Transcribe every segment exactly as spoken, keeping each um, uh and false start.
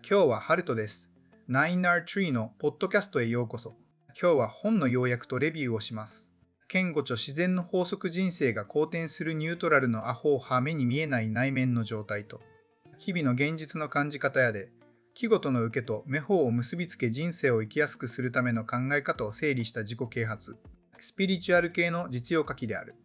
今日はハルトです。ナインアールトリーのポッドキャストへようこそ。今日は本の要約とレビューをします。剣語著自然の法則人生が好転するニュートラルのアホ派目に見えない内面の状態と、日々の現実の感じ方やで、季語との受けと目法を結びつけ人生を生きやすくするための考え方を整理した自己啓発、スピリチュアル系の実用書きである。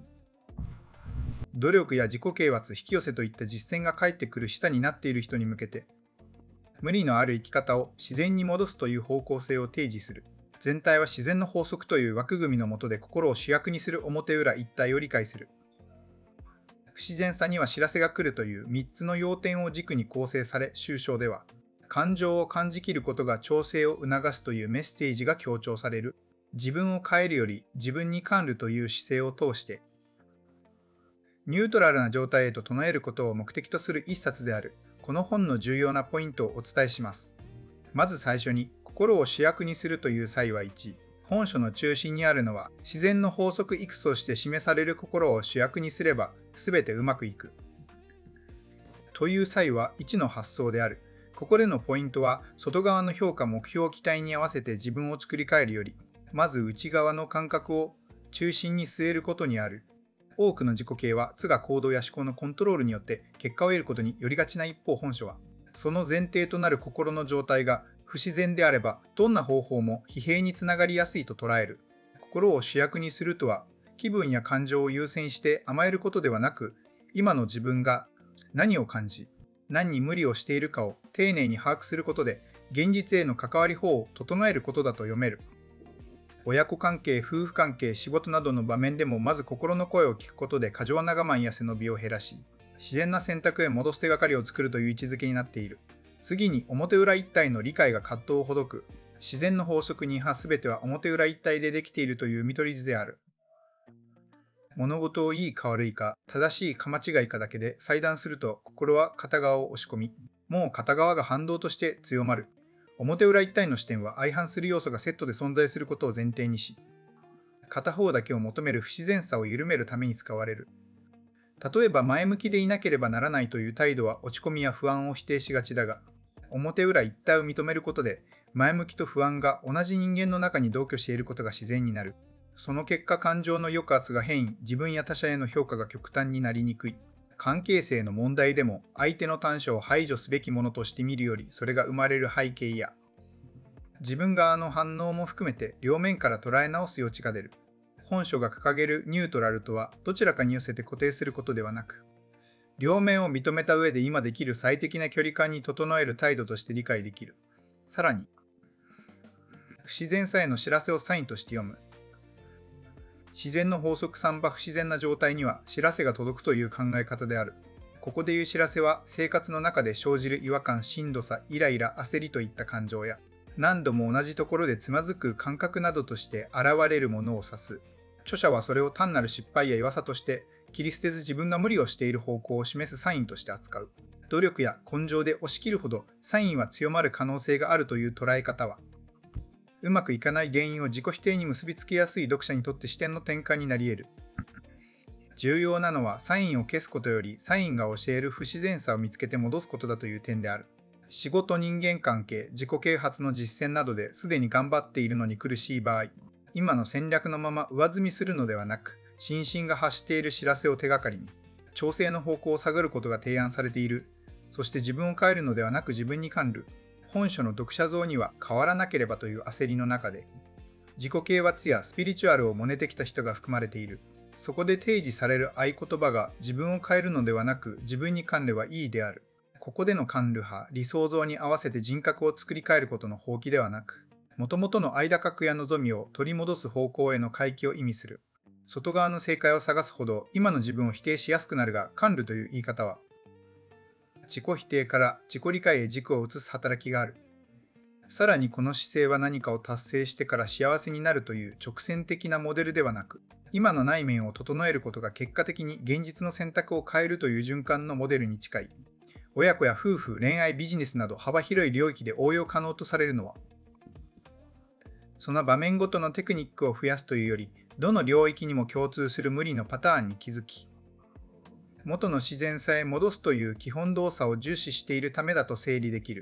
努力や自己啓発、引き寄せといった実践が返ってくる示唆になっている人に向けて、無理のある生き方を自然に戻すという方向性を提示する。全体は自然の法則という枠組みの下で心を主役にする表裏一体を理解する。不自然さには知らせが来るというみっつの要点を軸に構成され、抽象では、感情を感じきることが調整を促すというメッセージが強調される。自分を変えるより自分に関るという姿勢を通して、ニュートラルな状態へと整えることを目的とする一冊である。この本の重要なポイントをお伝えします。まず最初に、心を主役にするという際はいち、本書の中心にあるのは、自然の法則いくつとして示される心を主役にすれば、すべてうまくいく。という際はいちの発想である。ここでのポイントは、外側の評価目標期待に合わせて自分を作り変えるより、まず内側の感覚を中心に据えることにある。多くの自己啓は都が行動や思考のコントロールによって結果を得ることによりがちな一方、本書はその前提となる心の状態が不自然であればどんな方法も疲弊につながりやすいと捉える。心を主役にするとは気分や感情を優先して甘えることではなく、今の自分が何を感じ何に無理をしているかを丁寧に把握することで現実への関わり法を整えることだと読める。親子関係、夫婦関係、仕事などの場面でもまず心の声を聞くことで過剰な我慢や背伸びを減らし、自然な選択へ戻す手がかりを作るという位置づけになっている。次に表裏一体の理解が葛藤をほどく。自然の法則に違反すべては表裏一体でできているという見取り図である。物事をいいか悪いか、正しいか間違いかだけで裁断すると心は片側を押し込み、もう片側が反動として強まる。表裏一体の視点は相反する要素がセットで存在することを前提にし、片方だけを求める不自然さを緩めるために使われる。例えば前向きでいなければならないという態度は落ち込みや不安を否定しがちだが、表裏一体を認めることで前向きと不安が同じ人間の中に同居していることが自然になる。その結果感情の抑圧が変異、自分や他者への評価が極端になりにくい。関係性の問題でも相手の短所を排除すべきものとして見るより、それが生まれる背景や自分側の反応も含めて両面から捉え直す余地が出る。本書が掲げるニュートラルとはどちらかに寄せて固定することではなく、両面を認めた上で今できる最適な距離感に整える態度として理解できる。さらに、不自然さへの知らせをサインとして読む。自然の法則さんば不自然な状態には知らせが届くという考え方である。ここでいう知らせは生活の中で生じる違和感、しんどさ、イライラ、焦りといった感情や何度も同じところでつまずく感覚などとして現れるものを指す。著者はそれを単なる失敗や弱さとして切り捨てず自分が無理をしている方向を示すサインとして扱う。努力や根性で押し切るほどサインは強まる可能性があるという捉え方は、うまくいかない原因を自己否定に結びつけやすい読者にとって視点の転換になり得る。重要なのはサインを消すことよりサインが教える不自然さを見つけて戻すことだという点である。仕事、人間関係、自己啓発の実践などですでに頑張っているのに苦しい場合、今の戦略のまま上積みするのではなく、心身が発している知らせを手がかりに、調整の方向を探ることが提案されている。そして自分を変えるのではなく自分に関る。本書の読者像には変わらなければという焦りの中で、自己啓発やスピリチュアルを真似てきた人が含まれている。そこで提示される合言葉が自分を変えるのではなく自分に関ればいいである。ここでの関る派、理想像に合わせて人格を作り変えることの放棄ではなく、元々の間格や望みを取り戻す方向への回帰を意味する。外側の正解を探すほど今の自分を否定しやすくなるが、関るという言い方は、自己否定から自己理解へ軸を移す働きがある。さらにこの姿勢は何かを達成してから幸せになるという直線的なモデルではなく、今の内面を整えることが結果的に現実の選択を変えるという循環のモデルに近い。親子や夫婦、恋愛、ビジネスなど幅広い領域で応用可能とされるのは、その場面ごとのテクニックを増やすというより、どの領域にも共通する無理のパターンに気づき、元の自然さへ戻すという基本動作を重視しているためだと整理できる。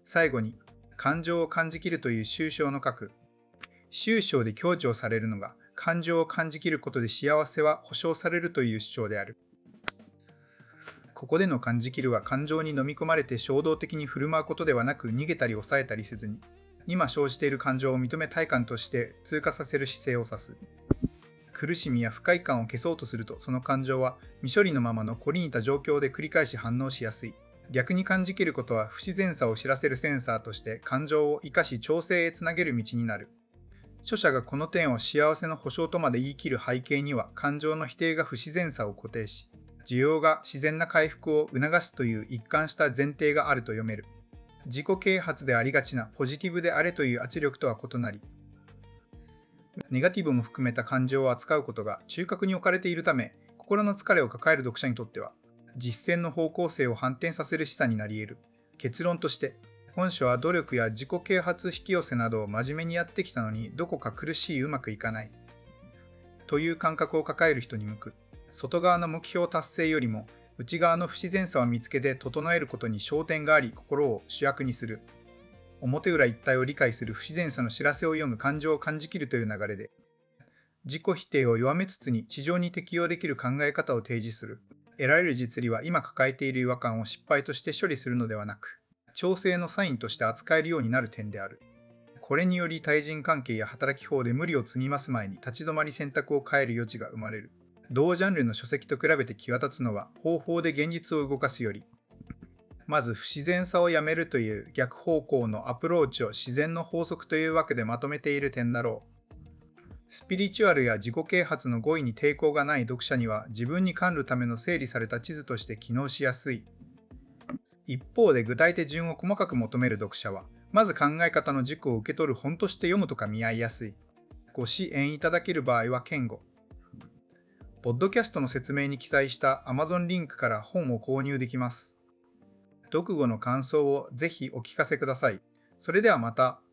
最後に、感情を感じきるという抽象の核。抽象で強調されるのが、感情を感じきることで幸せは保証されるという主張である。ここでの感じきるは感情に飲み込まれて衝動的に振る舞うことではなく、逃げたり抑えたりせずに、今生じている感情を認め体感として通過させる姿勢を指す。苦しみや不快感を消そうとすると、その感情は未処理のままの凝りに似た状況で繰り返し反応しやすい。逆に感じきることは不自然さを知らせるセンサーとして感情を生かし調整へつなげる道になる。著者がこの点を幸せの保証とまで言い切る背景には、感情の否定が不自然さを固定し、需要が自然な回復を促すという一貫した前提があると読める。自己啓発でありがちなポジティブであれという圧力とは異なり、ネガティブも含めた感情を扱うことが中核に置かれているため、心の疲れを抱える読者にとっては、実践の方向性を反転させる示唆になり得る。結論として、本書は努力や自己啓発引き寄せなどを真面目にやってきたのに、どこか苦しい、うまくいかないという感覚を抱える人に向く。外側の目標達成よりも、内側の不自然さを見つけて整えることに焦点があり、心を主役にする。表裏一体を理解する不自然さの知らせを読む感情を感じきるという流れで、自己否定を弱めつつに市場に適用できる考え方を提示する。得られる実利は今抱えている違和感を失敗として処理するのではなく、調整のサインとして扱えるようになる点である。これにより対人関係や働き法で無理を積み増す前に立ち止まり選択を変える余地が生まれる。同ジャンルの書籍と比べて際立つのは、方法で現実を動かすより、まず不自然さをやめるという逆方向のアプローチを自然の法則というわけでまとめている点だろう。スピリチュアルや自己啓発の語彙に抵抗がない読者には、自分に関るための整理された地図として機能しやすい。一方で具体的順を細かく求める読者は、まず考え方の軸を受け取る本として読むとか見合いやすい。ご支援いただける場合は堅固。ポッドキャストの説明に記載した Amazon リンクから本を購入できます。読後の感想をぜひお聞かせください。それではまた。